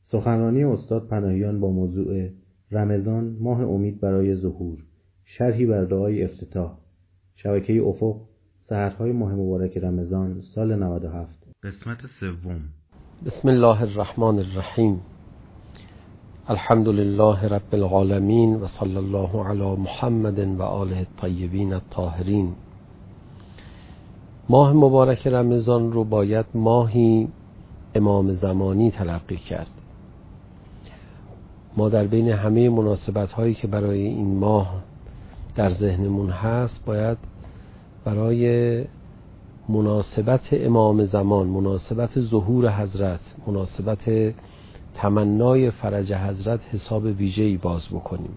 سخنرانی استاد پناهیان با موضوع رمضان ماه امید برای ظهور، شرحی بر دعای افتتاح، شبکه افق، سحرهای ماه مبارک رمضان سال 97. قسمت سوم. بسم الله الرحمن الرحیم. الحمد لله رب العالمین و صلی الله علی محمد و آله الطیبین الطاهرین. ماه مبارک رمضان رو باید ماهی امام زمانی تلقی کرد. ما در بین همه مناسبت هایی که برای این ماه در ذهنمون هست باید برای مناسبت امام زمان، مناسبت ظهور حضرت، مناسبت تمنای فرج حضرت حساب ویژه‌ای باز بکنیم.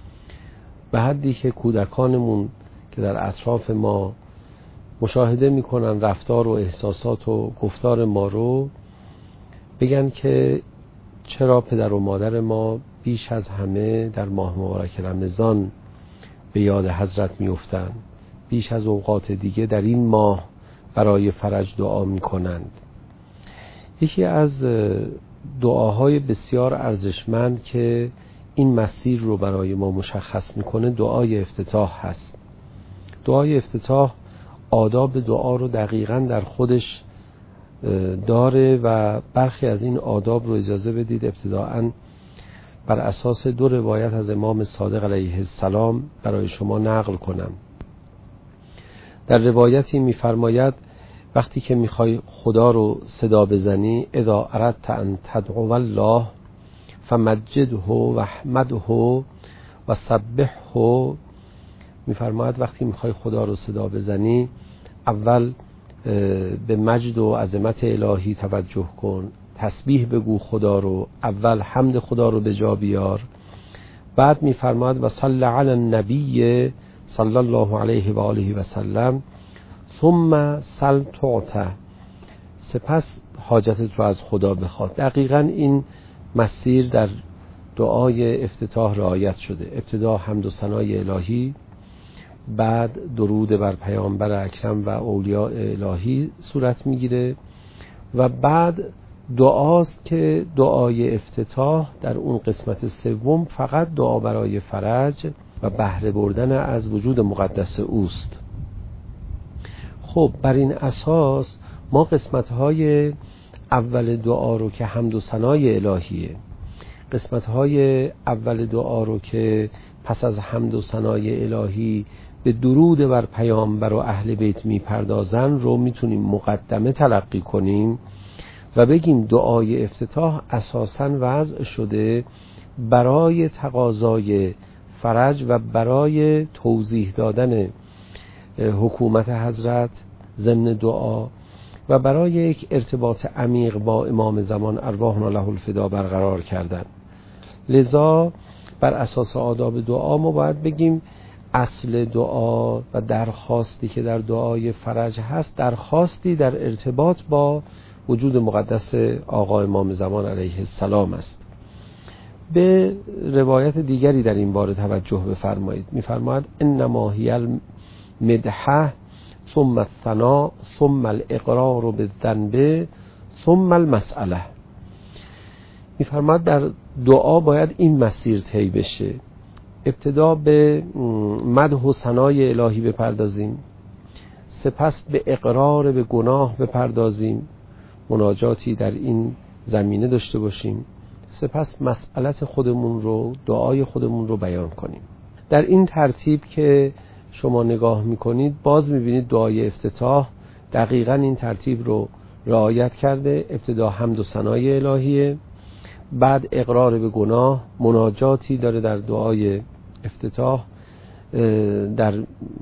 به حدی که کودکانمون که در اطراف ما مشاهده میکنن رفتار و احساسات و گفتار ما رو، بگن که چرا پدر و مادر ما بیش از همه در ماه مبارک رمضان به یاد حضرت میافتند، بیش از اوقات دیگه در این ماه برای فرج دعا میکنند. یکی از دعاهای بسیار ارزشمند که این مسیر رو برای ما مشخص میکنه دعای افتتاح هست. دعای افتتاح آداب دعا رو دقیقاً در خودش داره و برخی از این آداب رو اجازه بدید ابتداءً بر اساس دو روایت از امام صادق علیه السلام برای شما نقل کنم. در روایتی می‌فرماید وقتی که می‌خوای خدا رو صدا بزنی، اذا اردت ان تدعو الله فمجده و احمده و سبحه، می‌فرماید وقتی می‌خوای خدا رو صدا بزنی اول به مجد و عظمت الهی توجه کن، تسبیح بگو خدا رو، اول حمد خدا رو به جا بیار، بعد می‌فرماید و صلی علی النبی صلی الله علیه و آله و سلم ثم سل تعطى، سپس حاجتت رو از خدا بخواد. دقیقاً این مسیر در دعای افتتاح رعایت شده. ابتدا حمد و ثنای الهی، بعد درود بر پیامبر اکرم و اولیاء الهی صورت میگیره و بعد دعاست که دعای افتتاح در اون قسمت سوم فقط دعا برای فرج و بهره بردن از وجود مقدس اوست. خب بر این اساس ما قسمت‌های اول دعا رو که حمد و ثنای الهیه، قسمت‌های اول دعا رو که پس از حمد و ثنای الهی به درود بر پیامبر و اهل بیت میپردازن رو میتونیم مقدمه تلقی کنیم و بگیم دعای افتتاح اساساً وضع شده برای تقاضای فرج و برای توضیح دادن حکومت حضرت ضمن دعا و برای یک ارتباط عمیق با امام زمان ارواحنا له الفدا برقرار کردن. لذا بر اساس آداب دعا ما باید بگیم اصل دعا و درخواستی که در دعای فرج هست درخواستی در ارتباط با وجود مقدس آقا امام زمان علیه السلام است. به روایت دیگری در این باره توجه بفرمایید. می‌فرماید انما هی المدحه ثم الثناء ثم الاقرار بالذنب ثم المسئله. می‌فرماید در دعا باید این مسیر طی بشه. ابتدا به مدح و ثنای الهی بپردازیم، سپس به اقرار به گناه بپردازیم، مناجاتی در این زمینه داشته باشیم، سپس مسئلت خودمون رو، دعای خودمون رو بیان کنیم. در این ترتیب که شما نگاه میکنید باز میبینید دعای افتتاح دقیقاً این ترتیب رو رعایت کرده. ابتدا حمد و ثنای الهیه، بعد اقرار به گناه، مناجاتی داره در دعای افتتاح، در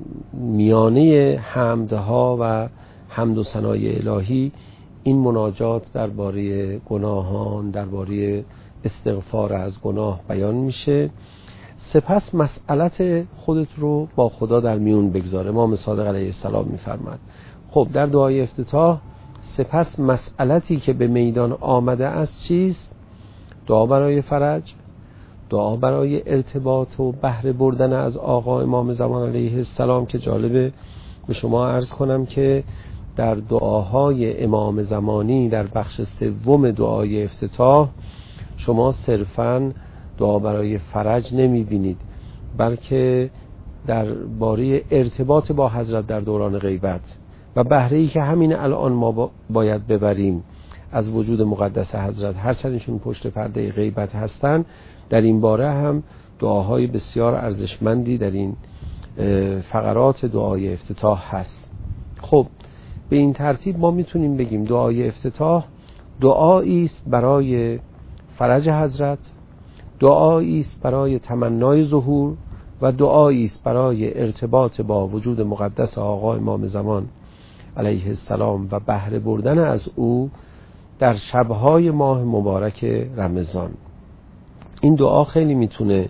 میانه حمدها و حمد و ثنای الهی این مناجات درباره گناهان، درباره استغفار از گناه بیان میشه. سپس مسئلت خودت رو با خدا در میون بگذار. امام صادق علیه السلام میفرماد خب در دعای افتتاح سپس مسئلتی که به میدان آمده است چیست؟ دعا برای فرج، دعا برای ارتباط و بهره بردن از آقا امام زمان علیه السلام، که جالبه به شما عرض کنم که در دعاهای امام زمانی در بخش سوم دعای افتتاح شما صرفاً دعا برای فرج نمی‌بینید، بلکه درباره ارتباط با حضرت در دوران غیبت و بهره‌ای که همین الان ما باید ببریم از وجود مقدس حضرت، هرچند ایشون پشت پرده غیبت هستن، در این باره هم دعاهای بسیار ارزشمندی در این فقرات دعای افتتاح هست. خب به این ترتیب ما میتونیم بگیم دعای افتتاح دعایی است برای فرج حضرت، دعایی است برای تمنای ظهور و دعایی است برای ارتباط با وجود مقدس آقا امام زمان علیه السلام و بهره بردن از او در شبهای ماه مبارک رمضان. این دعا خیلی میتونه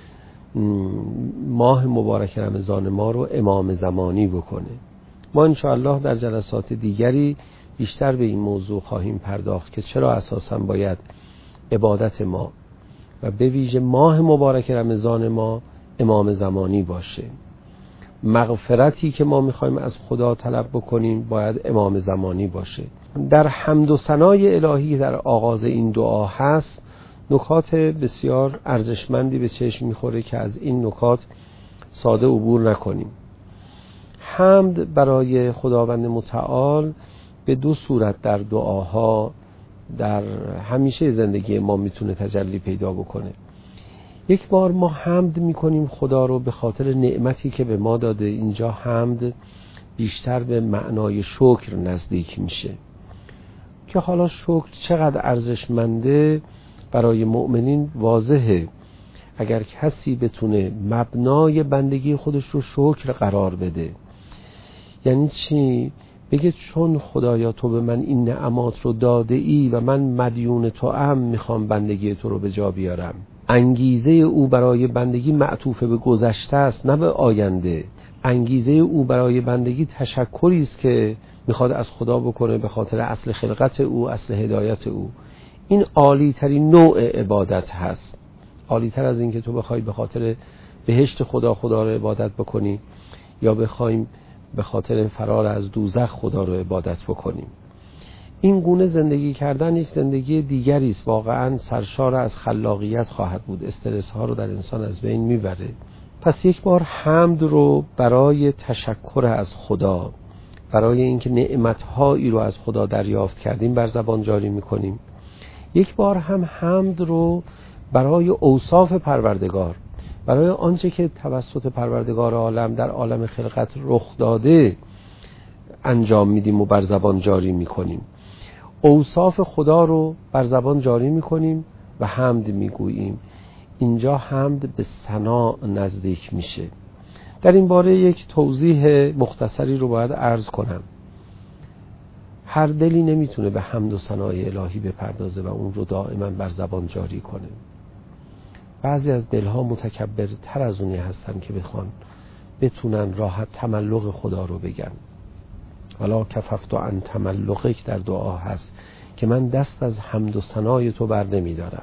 ماه مبارک رمضان ما رو امام زمانی بکنه. ما انشاءالله در جلسات دیگری بیشتر به این موضوع خواهیم پرداخت که چرا اساساً باید عبادت ما و به ویژه ماه مبارک رمضان ما امام زمانی باشه. مغفرتی که ما میخوایم از خدا طلب بکنیم باید امام زمانی باشه. در حمد و ثنای الهی در آغاز این دعا هست نکات بسیار ارزشمندی به چشم میخوره که از این نکات ساده عبور نکنیم. حمد برای خداوند متعال به دو صورت در دعاها در همیشه زندگی ما میتونه تجلی پیدا بکنه. یک بار ما حمد میکنیم خدا رو به خاطر نعمتی که به ما داده. اینجا حمد بیشتر به معنای شکر نزدیک میشه که حالا شکر چقدر ارزشمنده برای مؤمنین واضحه. اگر کسی بتونه مبنای بندگی خودش رو شکر قرار بده، یعنی چی؟ بگه چون خدایا تو به من این نعمات رو داده ای و من مدیون تو ام، میخوام بندگی تو رو به جا بیارم. انگیزه او برای بندگی معطوف به گذشته است نه به آینده. انگیزه او برای بندگی تشکری است که میخواد از خدا بکنه به خاطر اصل خلقت او، اصل هدایت او. این عالی ترین نوع عبادت هست، عالی تر از این که تو بخوای به خاطر بهشت خدا رو عبادت بکنی یا بخوایم به خاطر فرار از دوزخ خدا رو عبادت بکنیم. این گونه زندگی کردن یک زندگی دیگری است، واقعا سرشار از خلاقیت خواهد بود، استرس ها رو در انسان از بین میبره. پس یک بار حمد رو برای تشکر از خدا، برای اینکه نعمت‌هایی رو از خدا دریافت کردیم بر زبان جاری میکنیم. یک بار هم حمد رو برای اوصاف پروردگار، برای آنچه که توسط پروردگار عالم در عالم خلقت رخ داده انجام میدیم و بر زبان جاری میکنیم. اوصاف خدا رو بر زبان جاری میکنیم و حمد میگوییم. اینجا حمد به ثنا نزدیک میشه. در این باره یک توضیح مختصری رو باید عرض کنم. هر دلی نمیتونه به حمد و ثنای الهی بپردازه و اون رو دائما بر زبان جاری کنه. بعضی از دلها متکبرتر از اونی هستن که بتونن راحت تملق خدا رو بگن. ولا کففت عن تملقک در دعا هست که من دست از حمد و ثنای تو بر نمیدارم.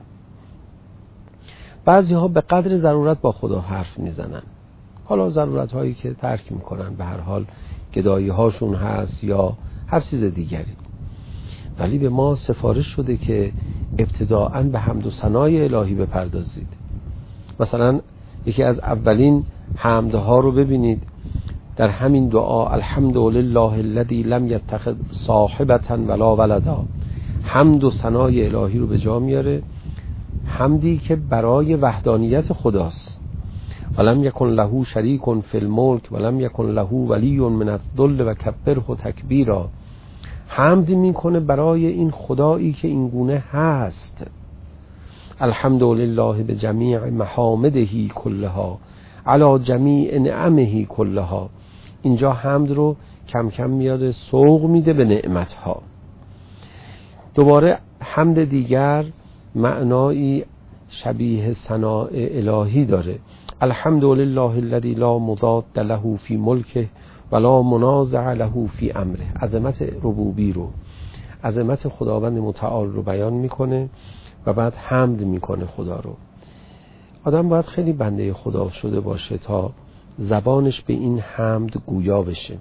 بعضی ها به قدر ضرورت با خدا حرف میزنن، حالا ضرورت هایی که ترک میکنن، به هر حال گدایی هاشون هست یا هر چیز دیگری. ولی به ما سفارش شده که ابتداءً به حمد و ثنای الهی بپردازید. مثلا یکی از اولین حمدها رو ببینید در همین دعا: الحمدلله الذی لم یتخذ صاحبة ولا ولدا. حمد و ثنای الهی رو به جا میاره، حمدی که برای وحدانیت خداست. ولم یکن له شریک فی الملک ولم یکن له ولی من الذل و کبره تکبیرا. حمد میکنه برای این خدایی که این گونه هست. الحمدلله به جمیع محامده کلها علی جمیع نعمه کلها. اینجا حمد رو کم کم میاد سوق میده به نعمتها. دوباره حمد دیگر معنایی شبیه ثناء الهی داره. الحمدلله الذی لا مضاد له فی ملکه ولا منازع له فی امره. عظمت ربوبی رو، عظمت خداوند متعال رو بیان میکنه و بعد حمد میکنه خدا رو. آدم باید خیلی بنده خدا شده باشه تا زبانش به این حمد گویا بشه.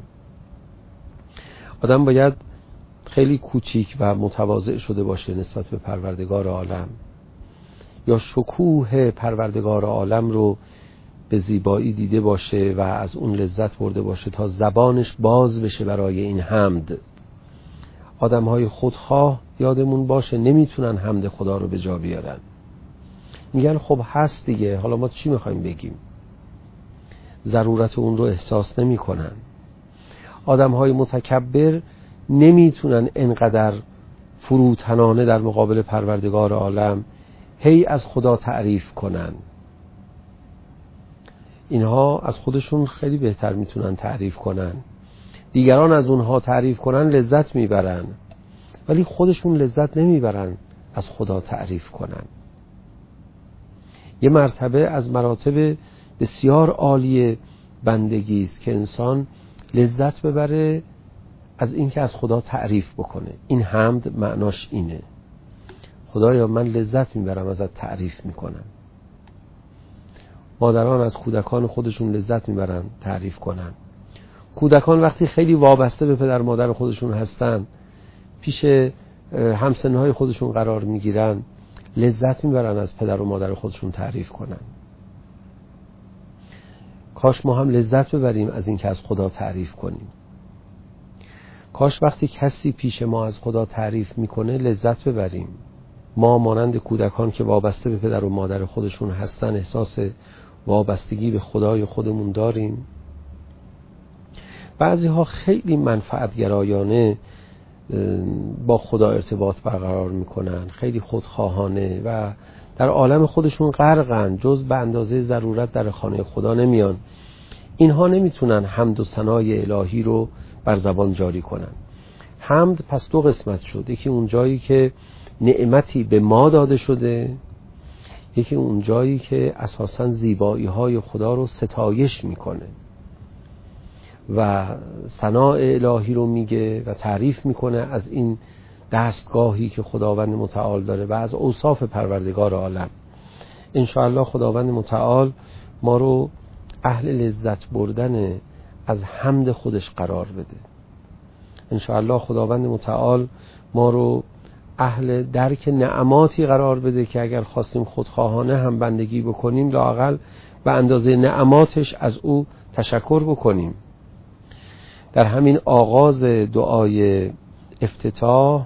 آدم باید خیلی کوچیک و متواضع شده باشه نسبت به پروردگار عالم. یا شکوه پروردگار عالم رو به زیبایی دیده باشه و از اون لذت برده باشه تا زبانش باز بشه برای این حمد. آدم‌های خودخواه یادمون باشه نمیتونن حمد خدا رو به جا بیارن. میگن خب هست دیگه، حالا ما چی میخوایم بگیم؟ ضرورت اون رو احساس نمی‌کنن. آدم‌های متکبر نمیتونن انقدر فروتنانه در مقابل پروردگار عالم هی از خدا تعریف کنن. اینها از خودشون خیلی بهتر میتونن تعریف کنن. دیگران از اونها تعریف کنن لذت میبرن، ولی خودشون لذت نمیبرن از خدا تعریف کنن. یه مرتبه از مراتب بسیار عالی بندگی است که انسان لذت ببره از اینکه از خدا تعریف بکنه. این حمد معناش اینه: خدایا من لذت میبرم ازت تعریف میکنم. مادران از کودکان خودشون لذت میبرن تعریف کنن. کودکان وقتی خیلی وابسته به پدر مادر خودشون هستن، پیش همسنهای خودشون قرار میگیرن، لذت میبرن از پدر و مادر خودشون تعریف کنن. کاش ما هم لذت ببریم از اینکه از خدا تعریف کنیم. کاش وقتی کسی پیش ما از خدا تعریف میکنه لذت ببریم. ما مانند کودکان که وابسته به پدر و مادر خودشون هستن احساس وابستگی به خدای خودمون داریم. بعضی ها خیلی منفعتگرایانه با خدا ارتباط برقرار میکنن، خیلی خودخواهانه و در عالم خودشون غرقن، جز به اندازه ضرورت در خانه خدا نمیان. اینها نمیتونن حمد و ثنای الهی رو بر زبان جاری کنن. حمد پس دو قسمت شد: یکی اون جایی که نعمتی به ما داده شده، یکی اون جایی که اساساً زیبایی های خدا رو ستایش میکنه و ثنای الهی رو میگه و تعریف میکنه از این دستگاهی که خداوند متعال داره و از اوصاف پروردگار عالم. انشاءالله خداوند متعال ما رو اهل لذت بردن از حمد خودش قرار بده. انشاءالله خداوند متعال ما رو اهل درک نعماتی قرار بده که اگر خواستیم خودخواهانه هم بندگی بکنیم، لااقل به اندازه نعماتش از او تشکر بکنیم. در همین آغاز دعای افتتاح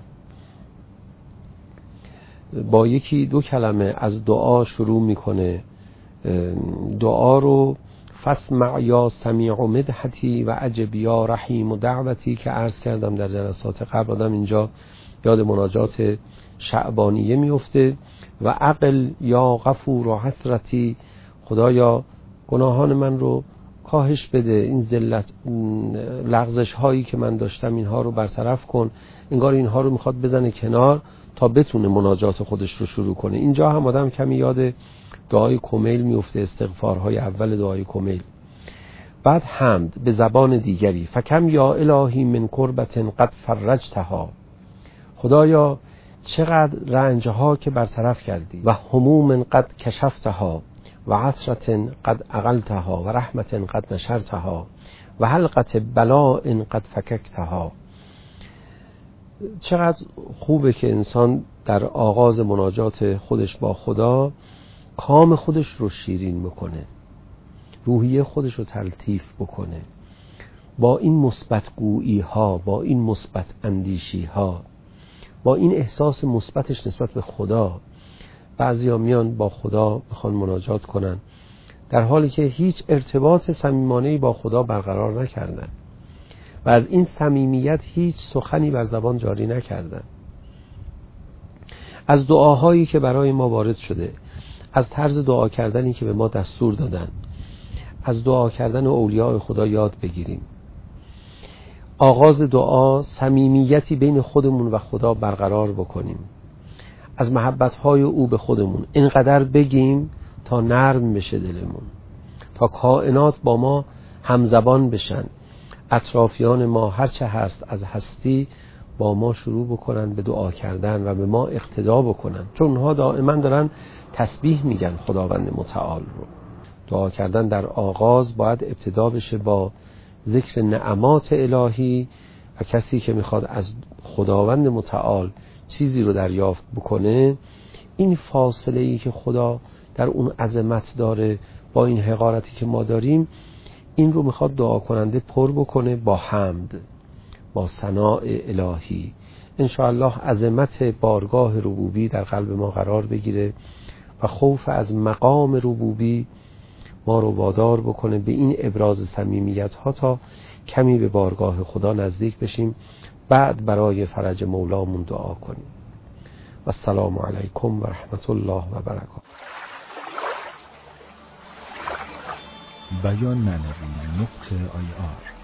با یکی دو کلمه از دعا شروع میکنه. دعا رو فاسمع یا سمیع مدحتی و عجب یا رحیم دعوتی که عرض کردم در جلسات قبل، آدم اینجا یاد مناجات شعبانیه میفته. و عقل یا غفور و حسرتی، خدایا گناهان من رو کاهش بده، این ذلت لغزش هایی که من داشتم اینها رو برطرف کن. انگار اینها رو میخواد بزنه کنار تا بتونه مناجات خودش رو شروع کنه. اینجا هم آدم کمی یاد دعای کمیل میفته، استغفارهای اول دعای کمیل. بعد حمد به زبان دیگری: فکم یا الهی من کربت قد فرجتها، خدایا چقدر رنجها که برطرف کردی، و هموم قد کشفتها، و عثرت قد اقلتها، و رحمت قد نشرتها، و حلقت بلاء قد فککتها. چقدر خوبه که انسان در آغاز مناجات خودش با خدا کام خودش رو شیرین بکنه، روحیه خودش رو تلطیف بکنه با این مثبت گویی ها، با این مثبت اندیشی ها، با این احساس مثبتش نسبت به خدا. بعضیا میان با خدا بخوان مناجات کنن در حالی که هیچ ارتباط صمیمانه‌ای با خدا برقرار نکردن و از این صمیمیت هیچ سخنی بر زبان جاری نکردن. از دعاهایی که برای ما وارد شده، از طرز دعا کردنی که به ما دستور دادن، از دعا کردن اولیاء خدا یاد بگیریم. آغاز دعا صمیمیتی بین خودمون و خدا برقرار بکنیم، از محبت‌های او به خودمون اینقدر بگیم تا نرم بشه دلمون، تا کائنات با ما همزبان بشن، اطرافیان ما هرچه هست از هستی با ما شروع بکنن به دعا کردن و به ما اقتدا بکنن، چون اونها دائما دارن تسبیح میگن خداوند متعال رو. دعا کردن در آغاز باید ابتدا بشه با ذکر نعمات الهی و کسی که میخواد از خداوند متعال چیزی رو دریافت بکنه این فاصله ای که خدا در اون عظمت داره با این حقارتی که ما داریم، این رو میخواد دعا کننده پر بکنه با حمد، با ثناء الهی. انشاءالله عظمت بارگاه ربوبی در قلب ما قرار بگیره و خوف از مقام ربوبی ما رو وادار بکنه به این ابراز صمیمیت ها تا کمی به بارگاه خدا نزدیک بشیم، بعد برای فرج مولامون دعا کنیم. و السلام علیکم و رحمت الله و برکاته. بیان معنوی .ir